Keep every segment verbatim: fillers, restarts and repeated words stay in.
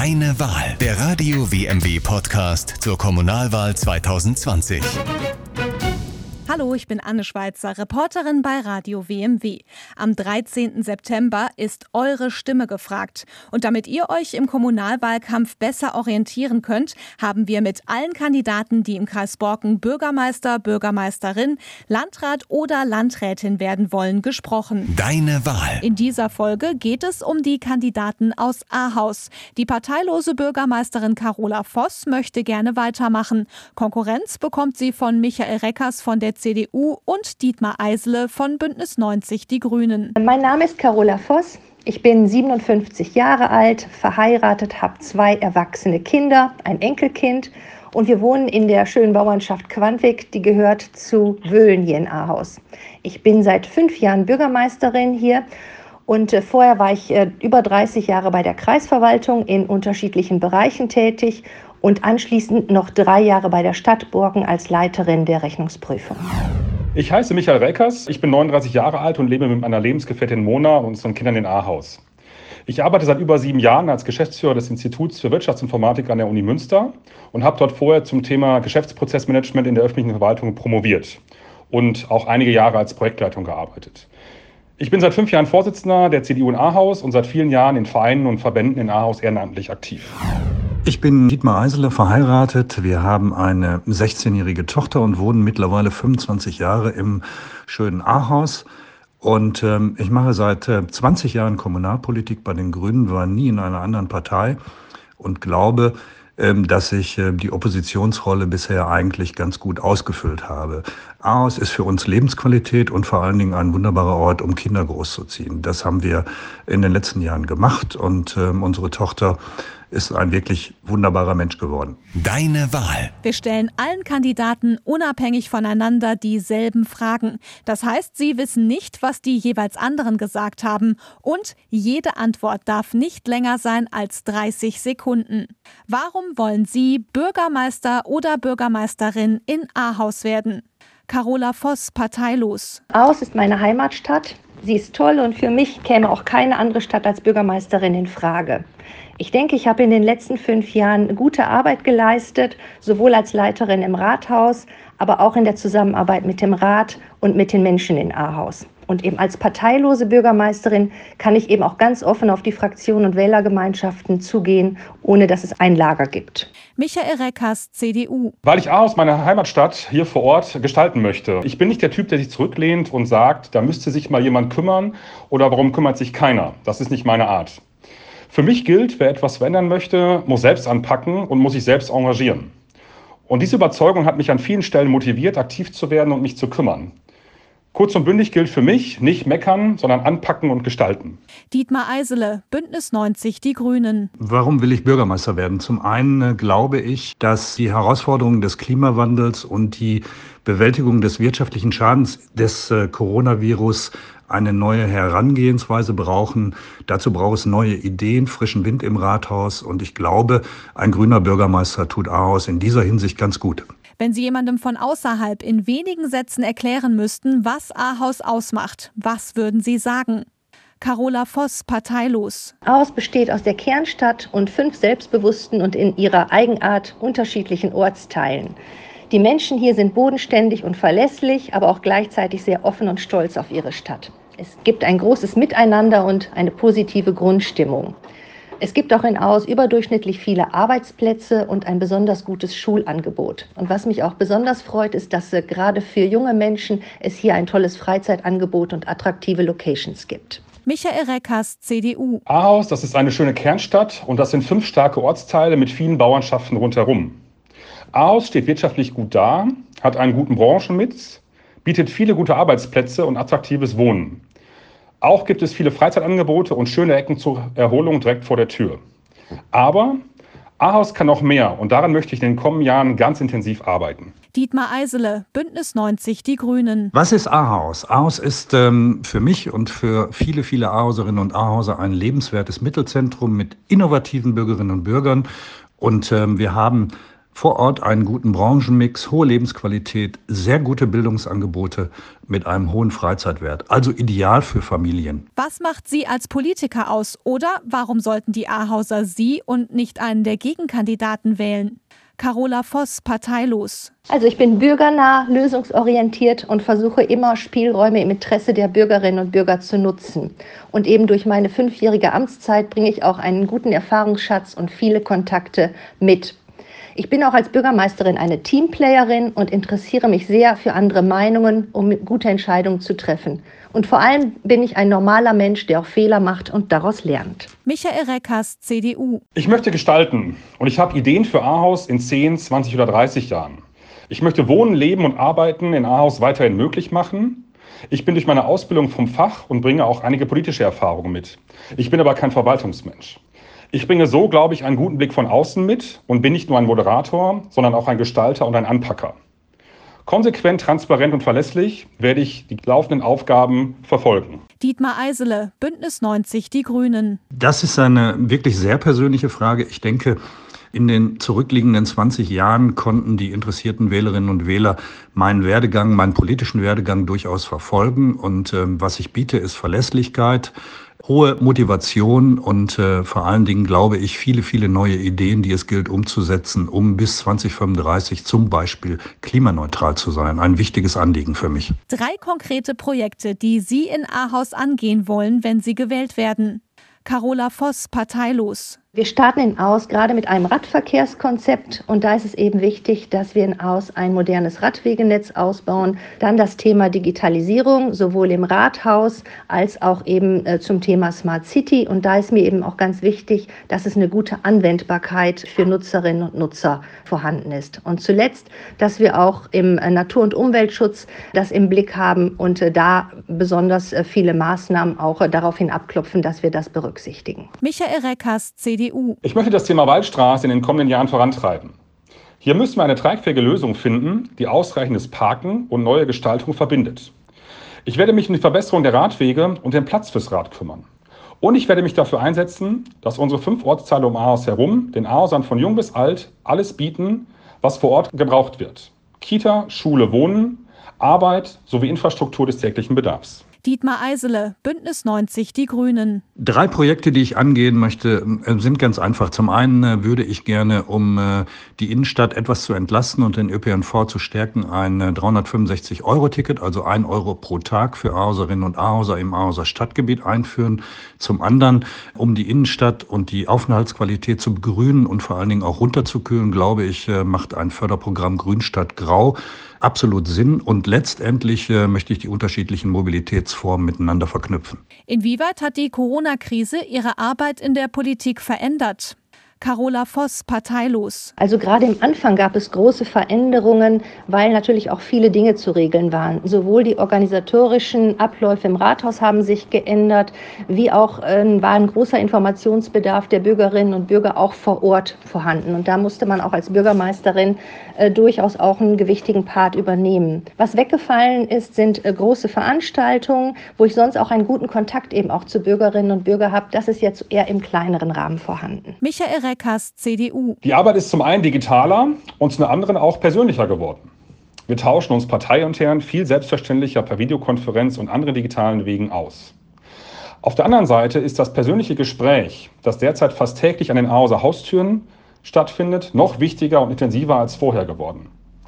Deine Wahl. Der Radio W M W Podcast zur Kommunalwahl zwanzig zwanzig. Hallo, ich bin Anne Schweizer, Reporterin bei Radio W M W. Am dreizehnten September ist eure Stimme gefragt. Und damit ihr euch im Kommunalwahlkampf besser orientieren könnt, haben wir mit allen Kandidaten, die im Kreis Borken Bürgermeister, Bürgermeisterin, Landrat oder Landrätin werden wollen, gesprochen. Deine Wahl. In dieser Folge geht es um die Kandidaten aus Ahaus. Die parteilose Bürgermeisterin Carola Voss möchte gerne weitermachen. Konkurrenz bekommt sie von Michael Reckers von der C D U und Dietmar Eisele von Bündnis neunzig Die Grünen. Mein Name ist Carola Voss. Ich bin siebenundfünfzig Jahre alt, verheiratet, habe zwei erwachsene Kinder, ein Enkelkind und wir wohnen in der schönen Bauernschaft Quantvik, die gehört zu Wöhlen hier in Ahaus. Ich bin seit fünf Jahren Bürgermeisterin hier und äh, vorher war ich äh, über dreißig Jahre bei der Kreisverwaltung in unterschiedlichen Bereichen tätig und anschließend noch drei Jahre bei der Stadt Borken als Leiterin der Rechnungsprüfung. Ich heiße Michael Reckers, ich bin neununddreißig Jahre alt und lebe mit meiner Lebensgefährtin Mona und unseren Kindern in Ahaus. Ich arbeite seit über sieben Jahren als Geschäftsführer des Instituts für Wirtschaftsinformatik an der Uni Münster und habe dort vorher zum Thema Geschäftsprozessmanagement in der öffentlichen Verwaltung promoviert und auch einige Jahre als Projektleitung gearbeitet. Ich bin seit fünf Jahren Vorsitzender der C D U in Ahaus und seit vielen Jahren in Vereinen und Verbänden in Ahaus ehrenamtlich aktiv. Ich bin Dietmar Eisele, verheiratet. Wir haben eine sechzehnjährige Tochter und wohnen mittlerweile fünfundzwanzig Jahre im schönen Ahaus. Und ähm, ich mache seit äh, zwanzig Jahren Kommunalpolitik bei den Grünen, war nie in einer anderen Partei und glaube, ähm, dass ich äh, die Oppositionsrolle bisher eigentlich ganz gut ausgefüllt habe. Ahaus ist für uns Lebensqualität und vor allen Dingen ein wunderbarer Ort, um Kinder großzuziehen. Das haben wir in den letzten Jahren gemacht und ähm, unsere Tochter ist ein wirklich wunderbarer Mensch geworden. Deine Wahl. Wir stellen allen Kandidaten unabhängig voneinander dieselben Fragen. Das heißt, sie wissen nicht, was die jeweils anderen gesagt haben. Und jede Antwort darf nicht länger sein als dreißig Sekunden. Warum wollen Sie Bürgermeister oder Bürgermeisterin in Ahaus werden? Carola Voss, parteilos. Ahaus ist meine Heimatstadt. Sie ist toll und für mich käme auch keine andere Stadt als Bürgermeisterin in Frage. Ich denke, ich habe in den letzten fünf Jahren gute Arbeit geleistet, sowohl als Leiterin im Rathaus, aber auch in der Zusammenarbeit mit dem Rat und mit den Menschen in Ahaus. Und eben als parteilose Bürgermeisterin kann ich eben auch ganz offen auf die Fraktionen und Wählergemeinschaften zugehen, ohne dass es ein Lager gibt. Michael Reckers, C D U. Weil ich Ahaus, meine Heimatstadt, hier vor Ort gestalten möchte. Ich bin nicht der Typ, der sich zurücklehnt und sagt, da müsste sich mal jemand kümmern oder warum kümmert sich keiner. Das ist nicht meine Art. Für mich gilt, wer etwas verändern möchte, muss selbst anpacken und muss sich selbst engagieren. Und diese Überzeugung hat mich an vielen Stellen motiviert, aktiv zu werden und mich zu kümmern. Kurz und bündig gilt für mich, nicht meckern, sondern anpacken und gestalten. Dietmar Eisele, Bündnis neunzig Die Grünen. Warum will ich Bürgermeister werden? Zum einen äh, glaube ich, dass die Herausforderungen des Klimawandels und die Bewältigung des wirtschaftlichen Schadens des äh, Coronavirus eine neue Herangehensweise brauchen. Dazu braucht es neue Ideen, frischen Wind im Rathaus. Und ich glaube, ein grüner Bürgermeister tut Ahaus in dieser Hinsicht ganz gut. Wenn Sie jemandem von außerhalb in wenigen Sätzen erklären müssten, was Ahaus ausmacht, was würden Sie sagen? Carola Voss, parteilos. Ahaus besteht aus der Kernstadt und fünf selbstbewussten und in ihrer Eigenart unterschiedlichen Ortsteilen. Die Menschen hier sind bodenständig und verlässlich, aber auch gleichzeitig sehr offen und stolz auf ihre Stadt. Es gibt ein großes Miteinander und eine positive Grundstimmung. Es gibt auch in Ahaus überdurchschnittlich viele Arbeitsplätze und ein besonders gutes Schulangebot. Und was mich auch besonders freut, ist, dass äh, gerade für junge Menschen es hier ein tolles Freizeitangebot und attraktive Locations gibt. Michael Reckers, C D U. Ahaus, das ist eine schöne Kernstadt und das sind fünf starke Ortsteile mit vielen Bauernschaften rundherum. Ahaus steht wirtschaftlich gut da, hat einen guten Branchenmix, bietet viele gute Arbeitsplätze und attraktives Wohnen. Auch gibt es viele Freizeitangebote und schöne Ecken zur Erholung direkt vor der Tür. Aber Ahaus kann noch mehr und daran möchte ich in den kommenden Jahren ganz intensiv arbeiten. Dietmar Eisele, Bündnis neunzig Die Grünen. Was ist Ahaus? Ahaus ist ähm, für mich und für viele, viele Ahauserinnen und Ahauser ein lebenswertes Mittelzentrum mit innovativen Bürgerinnen und Bürgern. Und ähm, wir haben Vor Ort einen guten Branchenmix, hohe Lebensqualität, sehr gute Bildungsangebote mit einem hohen Freizeitwert. Also ideal für Familien. Was macht Sie als Politiker aus? Oder warum sollten die Ahauser Sie und nicht einen der Gegenkandidaten wählen? Carola Voss, parteilos. Also ich bin bürgernah, lösungsorientiert und versuche immer Spielräume im Interesse der Bürgerinnen und Bürger zu nutzen. Und eben durch meine fünfjährige Amtszeit bringe ich auch einen guten Erfahrungsschatz und viele Kontakte mit. Ich bin auch als Bürgermeisterin eine Teamplayerin und interessiere mich sehr für andere Meinungen, um gute Entscheidungen zu treffen. Und vor allem bin ich ein normaler Mensch, der auch Fehler macht und daraus lernt. Michael Reckers, C D U. Ich möchte gestalten und ich habe Ideen für Ahaus in zehn, zwanzig oder dreißig Jahren. Ich möchte Wohnen, Leben und Arbeiten in Ahaus weiterhin möglich machen. Ich bin durch meine Ausbildung vom Fach und bringe auch einige politische Erfahrungen mit. Ich bin aber kein Verwaltungsmensch. Ich bringe so, glaube ich, einen guten Blick von außen mit und bin nicht nur ein Moderator, sondern auch ein Gestalter und ein Anpacker. Konsequent, transparent und verlässlich werde ich die laufenden Aufgaben verfolgen. Dietmar Eisele, Bündnis neunzig, die Grünen. Das ist eine wirklich sehr persönliche Frage. Ich denke, in den zurückliegenden zwanzig Jahren konnten die interessierten Wählerinnen und Wähler meinen Werdegang, meinen politischen Werdegang durchaus verfolgen. Und äh, was ich biete, ist Verlässlichkeit, hohe Motivation und äh, vor allen Dingen, glaube ich, viele, viele neue Ideen, die es gilt umzusetzen, um bis zwanzig fünfunddreißig zum Beispiel klimaneutral zu sein. Ein wichtiges Anliegen für mich. Drei konkrete Projekte, die Sie in Ahaus angehen wollen, wenn Sie gewählt werden. Carola Voss, parteilos. Wir starten in Ahaus gerade mit einem Radverkehrskonzept und da ist es eben wichtig, dass wir in Ahaus ein modernes Radwegenetz ausbauen. Dann das Thema Digitalisierung, sowohl im Rathaus als auch eben äh, zum Thema Smart City. Und da ist mir eben auch ganz wichtig, dass es eine gute Anwendbarkeit für Nutzerinnen und Nutzer vorhanden ist. Und zuletzt, dass wir auch im äh, Natur- und Umweltschutz das im Blick haben und äh, da besonders äh, viele Maßnahmen auch äh, daraufhin abklopfen, dass wir das berücksichtigen. Michael Reckers, C D U. Ich möchte das Thema Waldstraße in den kommenden Jahren vorantreiben. Hier müssen wir eine tragfähige Lösung finden, die ausreichendes Parken und neue Gestaltung verbindet. Ich werde mich um die Verbesserung der Radwege und den Platz fürs Rad kümmern. Und ich werde mich dafür einsetzen, dass unsere fünf Ortsteile um Ahaus herum den Ahausern von jung bis alt alles bieten, was vor Ort gebraucht wird. Kita, Schule, Wohnen, Arbeit sowie Infrastruktur des täglichen Bedarfs. Dietmar Eisele, Bündnis neunzig, die Grünen. Drei Projekte, die ich angehen möchte, sind ganz einfach. Zum einen würde ich gerne, um die Innenstadt etwas zu entlasten und den Ö P N V zu stärken, ein dreihundertfünfundsechzig Euro Ticket, also ein Euro pro Tag für Ahauserinnen und Ahauser im Ahauser Stadtgebiet einführen. Zum anderen, um die Innenstadt und die Aufenthaltsqualität zu begrünen und vor allen Dingen auch runterzukühlen, glaube ich, macht ein Förderprogramm Grünstadt Grau absolut Sinn. Und letztendlich äh, möchte ich die unterschiedlichen Mobilitätsformen miteinander verknüpfen. Inwieweit hat die Corona-Krise Ihre Arbeit in der Politik verändert? Carola Voss, parteilos. Also gerade im Anfang gab es große Veränderungen, weil natürlich auch viele Dinge zu regeln waren. Sowohl die organisatorischen Abläufe im Rathaus haben sich geändert, wie auch äh, war ein großer Informationsbedarf der Bürgerinnen und Bürger auch vor Ort vorhanden. Und da musste man auch als Bürgermeisterin äh, durchaus auch einen gewichtigen Part übernehmen. Was weggefallen ist, sind äh, große Veranstaltungen, wo ich sonst auch einen guten Kontakt eben auch zu Bürgerinnen und Bürgern habe. Das ist jetzt eher im kleineren Rahmen vorhanden. Michael Reckers, C D U. Die Arbeit ist zum einen digitaler und zum anderen auch persönlicher geworden. Wir tauschen uns parteiintern viel selbstverständlicher per Videokonferenz und anderen digitalen Wegen aus. Auf der anderen Seite ist das persönliche Gespräch, das derzeit fast täglich an den Ahauser Haustüren stattfindet, noch wichtiger und intensiver als vorher geworden.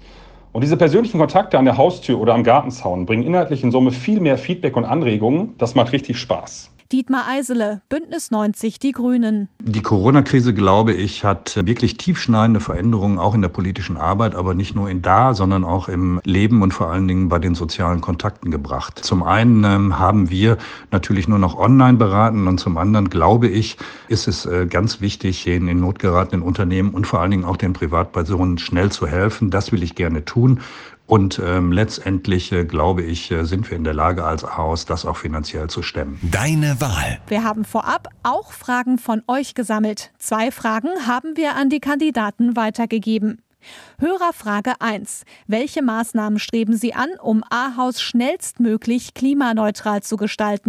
Und diese persönlichen Kontakte an der Haustür oder am Gartenzaun bringen inhaltlich in Summe viel mehr Feedback und Anregungen. Das macht richtig Spaß. Dietmar Eisele, Bündnis neunzig, die Grünen. Die Corona-Krise, glaube ich, hat wirklich tiefschneidende Veränderungen auch in der politischen Arbeit, aber nicht nur in da, sondern auch im Leben und vor allen Dingen bei den sozialen Kontakten gebracht. Zum einen ähm, haben wir natürlich nur noch online beraten und zum anderen, glaube ich, ist es äh, ganz wichtig, den in Not geratenen Unternehmen und vor allen Dingen auch den Privatpersonen schnell zu helfen. Das will ich gerne tun. Und ähm, letztendlich, äh, glaube ich, äh, sind wir in der Lage als Ahaus, das auch finanziell zu stemmen. Deine Wahl. Wir haben vorab auch Fragen von euch gesammelt. Zwei Fragen haben wir an die Kandidaten weitergegeben. Hörerfrage eins. Welche Maßnahmen streben Sie an, um Ahaus schnellstmöglich klimaneutral zu gestalten?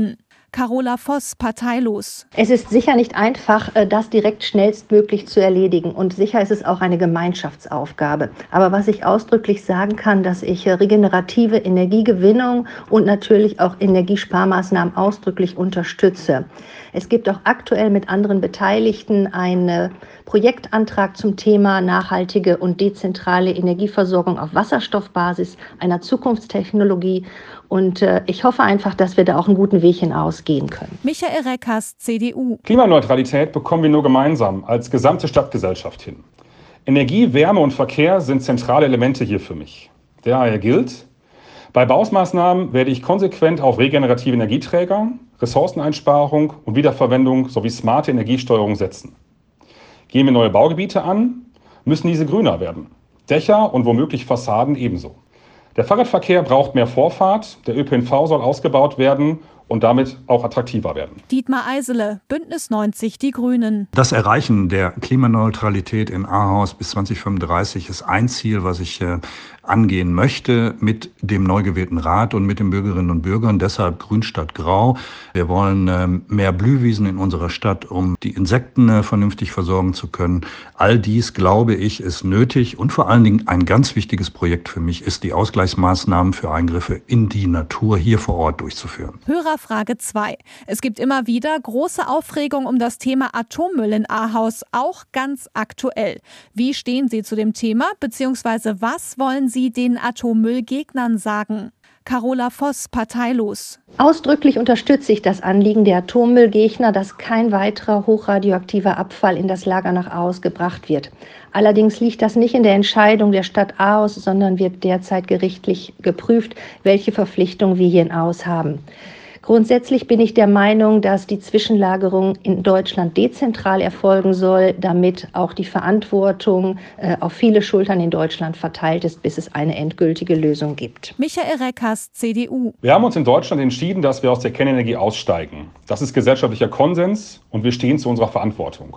Carola Voss, parteilos. Es ist sicher nicht einfach, das direkt schnellstmöglich zu erledigen. Und sicher ist es auch eine Gemeinschaftsaufgabe. Aber was ich ausdrücklich sagen kann, dass ich regenerative Energiegewinnung und natürlich auch Energiesparmaßnahmen ausdrücklich unterstütze. Es gibt auch aktuell mit anderen Beteiligten einen Projektantrag zum Thema nachhaltige und dezentrale Energieversorgung auf Wasserstoffbasis, einer Zukunftstechnologie. Und äh, ich hoffe einfach, dass wir da auch einen guten Weg hinausgehen können. Michael Reckers, C D U. Klimaneutralität bekommen wir nur gemeinsam als gesamte Stadtgesellschaft hin. Energie, Wärme und Verkehr sind zentrale Elemente hier für mich. Daher gilt, bei Baumaßnahmen werde ich konsequent auf regenerative Energieträger, Ressourceneinsparung und Wiederverwendung sowie smarte Energiesteuerung setzen. Gehen wir neue Baugebiete an, müssen diese grüner werden. Dächer und womöglich Fassaden ebenso. Der Fahrradverkehr braucht mehr Vorfahrt, der Ö P N V soll ausgebaut werden und damit auch attraktiver werden. Dietmar Eisele, Bündnis neunzig, die Grünen. Das Erreichen der Klimaneutralität in Ahaus bis zwanzig fünfunddreißig ist ein Ziel, was ich äh, angehen möchte mit dem neu gewählten Rat und mit den Bürgerinnen und Bürgern. Deshalb Grün statt Grau. Wir wollen äh, mehr Blühwiesen in unserer Stadt, um die Insekten äh, vernünftig versorgen zu können. All dies, glaube ich, ist nötig. Und vor allen Dingen ein ganz wichtiges Projekt für mich ist, die Ausgleichsmaßnahmen für Eingriffe in die Natur hier vor Ort durchzuführen. Hörerfrage zwei. Es gibt immer wieder große Aufregung um das Thema Atommüll in Ahaus, auch ganz aktuell. Wie stehen Sie zu dem Thema, beziehungsweise was wollen Sie den Atommüllgegnern sagen? Carola Voss, parteilos. Ausdrücklich unterstütze ich das Anliegen der Atommüllgegner, dass kein weiterer hochradioaktiver Abfall in das Lager nach Ahaus gebracht wird. Allerdings liegt das nicht in der Entscheidung der Stadt Ahaus, sondern wird derzeit gerichtlich geprüft, welche Verpflichtungen wir hier in Ahaus haben. Grundsätzlich bin ich der Meinung, dass die Zwischenlagerung in Deutschland dezentral erfolgen soll, damit auch die Verantwortung äh, auf viele Schultern in Deutschland verteilt ist, bis es eine endgültige Lösung gibt. Michael Reckers, C D U. Wir haben uns in Deutschland entschieden, dass wir aus der Kernenergie aussteigen. Das ist gesellschaftlicher Konsens und wir stehen zu unserer Verantwortung.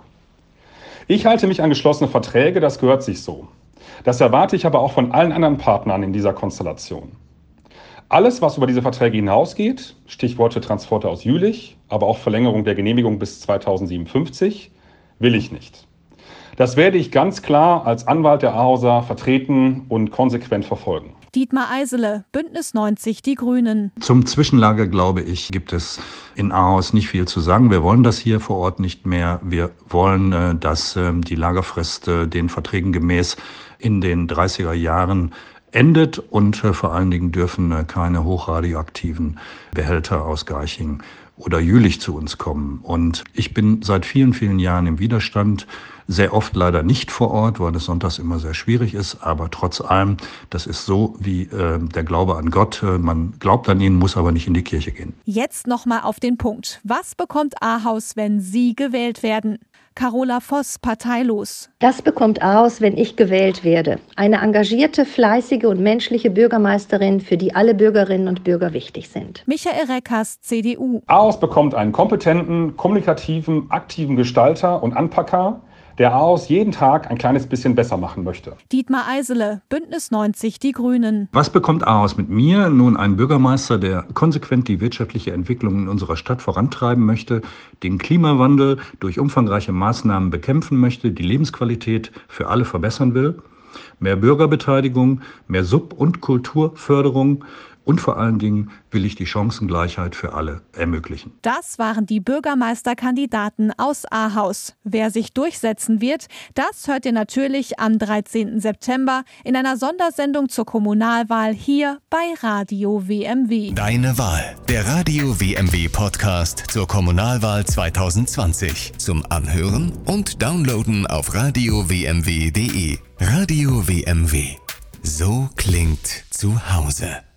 Ich halte mich an geschlossene Verträge, das gehört sich so. Das erwarte ich aber auch von allen anderen Partnern in dieser Konstellation. Alles, was über diese Verträge hinausgeht, Stichworte Transporte aus Jülich, aber auch Verlängerung der Genehmigung bis zweitausendsiebenundfünfzig, will ich nicht. Das werde ich ganz klar als Anwalt der Ahauser vertreten und konsequent verfolgen. Dietmar Eisele, Bündnis neunzig, die Grünen. Zum Zwischenlager, glaube ich, gibt es in Ahaus nicht viel zu sagen. Wir wollen das hier vor Ort nicht mehr. Wir wollen, dass die Lagerfrist den Verträgen gemäß in den dreißiger Jahren endet und äh, vor allen Dingen dürfen äh, keine hochradioaktiven Behälter aus Garching oder Jülich zu uns kommen. Und ich bin seit vielen, vielen Jahren im Widerstand, sehr oft leider nicht vor Ort, weil es sonntags immer sehr schwierig ist. Aber trotz allem, das ist so wie äh, der Glaube an Gott. Äh, man glaubt an ihn, muss aber nicht in die Kirche gehen. Jetzt nochmal auf den Punkt. Was bekommt Ahaus, wenn Sie gewählt werden? Carola Voss, parteilos. Das bekommt Ahaus, wenn ich gewählt werde. Eine engagierte, fleißige und menschliche Bürgermeisterin, für die alle Bürgerinnen und Bürger wichtig sind. Michael Reckers, C D U. Ahaus bekommt einen kompetenten, kommunikativen, aktiven Gestalter und Anpacker, der Ahaus jeden Tag ein kleines bisschen besser machen möchte. Dietmar Eisele, Bündnis neunzig, die Grünen. Was bekommt Ahaus mit mir? Nun, ein Bürgermeister, der konsequent die wirtschaftliche Entwicklung in unserer Stadt vorantreiben möchte, den Klimawandel durch umfangreiche Maßnahmen bekämpfen möchte, die Lebensqualität für alle verbessern will, mehr Bürgerbeteiligung, mehr Sub- und Kulturförderung. Und vor allen Dingen will ich die Chancengleichheit für alle ermöglichen. Das waren die Bürgermeisterkandidaten aus Ahaus. Wer sich durchsetzen wird, das hört ihr natürlich am dreizehnten September in einer Sondersendung zur Kommunalwahl hier bei Radio W M W. Deine Wahl. Der Radio W M W Podcast zur Kommunalwahl zwanzig zwanzig. Zum Anhören und Downloaden auf radio w m w punkt d e. Radio W M W. So klingt zu Hause.